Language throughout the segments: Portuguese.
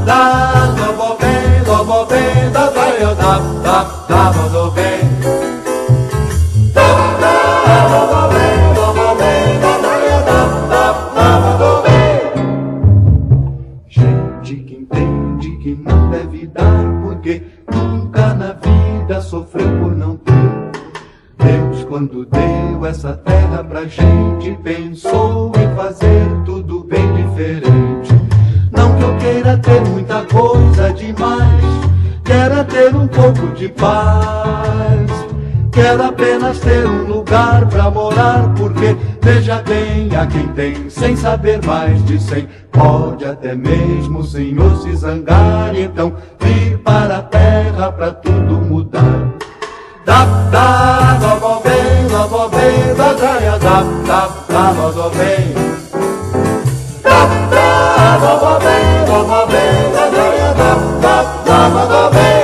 da, lobo bem, da daia, da, lobo bem. Gente que entende que não deve dar, porque nunca na vida sofreu por não ter. Deus, quando deu essa terra pra gente, pensou em fazer tudo bem diferente. Não que eu queira ter muita coisa demais, quero ter um pouco de paz. Quero apenas ter um lugar pra morar, porque veja bem, há quem tem sem saber mais de 100. Pode até mesmo o senhor se zangar, então vir para a terra pra tudo mudar. Da, logo bem, da daia, da, logo bem. Da, logo bem, da daia, da, logo bem.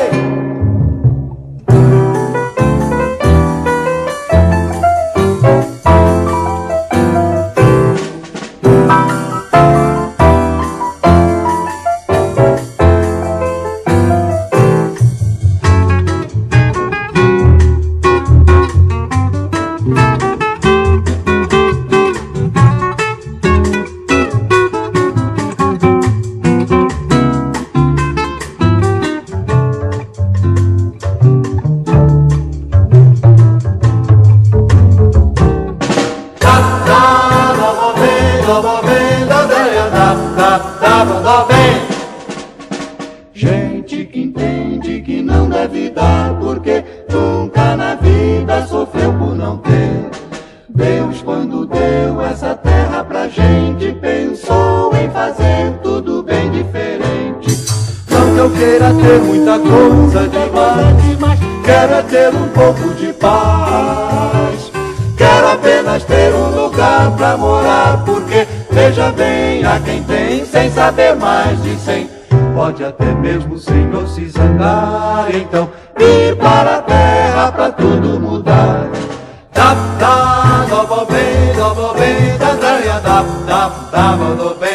Gente que entende que não deve dar, porque nunca na vida sofreu por não ter. Deus, quando deu essa terra pra gente, pensou em fazer tudo bem diferente. Não que eu queira ter muita coisa demais, quero ter um pouco de paz. Quero apenas ter um lugar pra morar, porque veja bem, há quem tem sem saber mais de 100. Pode até mesmo o senhor se zangar, então vir para a terra pra tudo mudar. Da, logo bem, da daia, da, logo bem.